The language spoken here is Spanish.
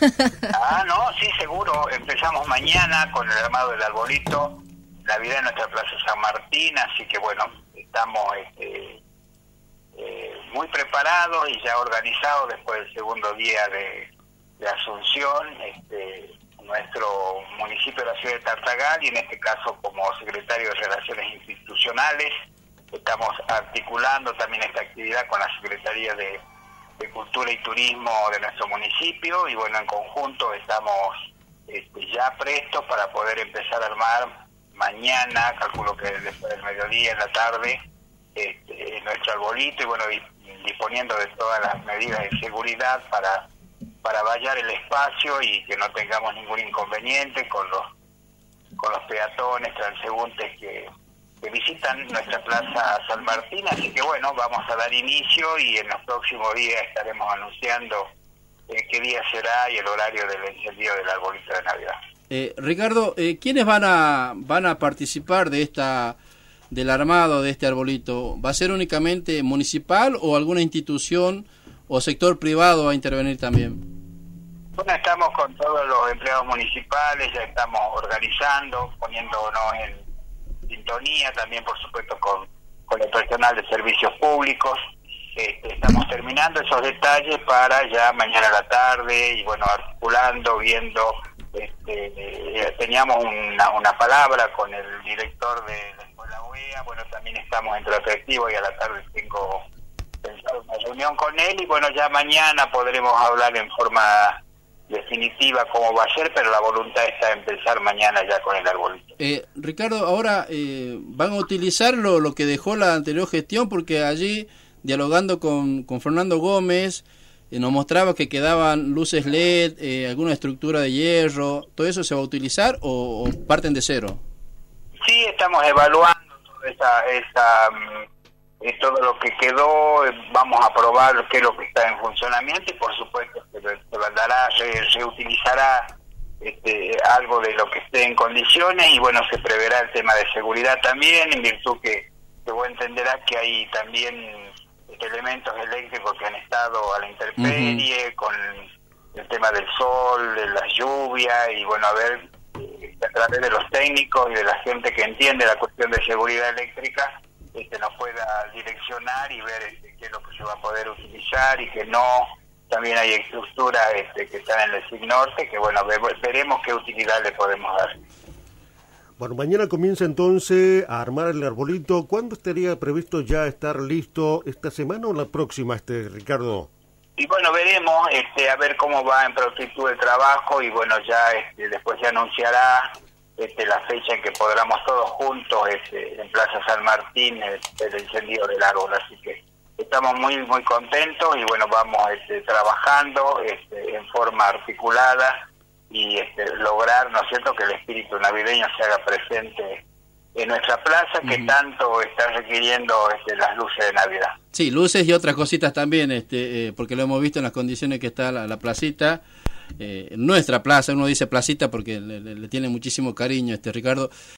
No, sí, seguro. Empezamos mañana con el armado del arbolito, Navidad en nuestra Plaza San Martín, así que bueno, estamos muy preparados y ya organizados después del segundo día de Asunción, nuestro municipio de la ciudad de Tartagal, y en este caso como secretario de Relaciones Institucionales, estamos articulando también esta actividad con la Secretaría de Cultura y Turismo de nuestro municipio, y bueno, en conjunto estamos ya prestos para poder empezar a armar mañana, calculo que después del mediodía, en la tarde, nuestro arbolito, y bueno, disponiendo de todas las medidas de seguridad para vallar el espacio y que no tengamos ningún inconveniente con los peatones, transeúntes que visitan nuestra Plaza San Martín. Así que bueno, vamos a dar inicio y en los próximos días estaremos anunciando qué día será y el horario del encendido del arbolito de Navidad. Ricardo, ¿quiénes van a participar del armado de este arbolito? ¿Va a ser únicamente municipal o alguna institución o sector privado va a intervenir también? Bueno, estamos con todos los empleados municipales, ya estamos organizando, poniéndonos en sintonía, también por supuesto con el personal de servicios públicos. Estamos terminando esos detalles para ya mañana a la tarde, y bueno, articulando, viendo, teníamos una palabra con el director de la Escuela UEA, bueno, también estamos entre atractivos y a la tarde tengo pensado una reunión con él, y bueno, ya mañana podremos hablar en forma definitiva cómo va a ser, pero la voluntad está en empezar mañana ya con el arbolito. Ricardo, ahora van a utilizar lo que dejó la anterior gestión, porque allí, dialogando con Fernando Gómez, nos mostraba que quedaban luces LED, alguna estructura de hierro. ¿Todo eso se va a utilizar o parten de cero? Sí, estamos evaluando todo lo que quedó, vamos a probar qué es lo que está en funcionamiento, y por supuesto se reutilizará algo de lo que esté en condiciones, y bueno, se preverá el tema de seguridad también, en virtud que vos entenderás que hay también elementos eléctricos que han estado a la intemperie, con el tema del sol, de las lluvias, y bueno, a ver, a través de los técnicos y de la gente que entiende la cuestión de seguridad eléctrica, nos pueda direccionar y ver qué es lo que se va a poder utilizar y que no. También hay estructuras que están en el SIG Norte, que bueno, veremos qué utilidad le podemos dar. Bueno, mañana comienza entonces a armar el arbolito. ¿Cuándo estaría previsto ya estar listo? ¿Esta semana o la próxima, Ricardo? Y bueno, veremos a ver cómo va en prontitud el trabajo, y bueno, ya después se anunciará la fecha en que podamos todos juntos en Plaza San Martín el encendido del árbol. Así que estamos muy muy contentos, y bueno, vamos trabajando en forma articulada y lograr, ¿no es cierto?, que el espíritu navideño se haga presente en nuestra plaza, que tanto está requiriendo las luces de Navidad. Sí, luces y otras cositas también, porque lo hemos visto en las condiciones que está la placita. Nuestra plaza, uno dice placita porque le tiene muchísimo cariño, Ricardo.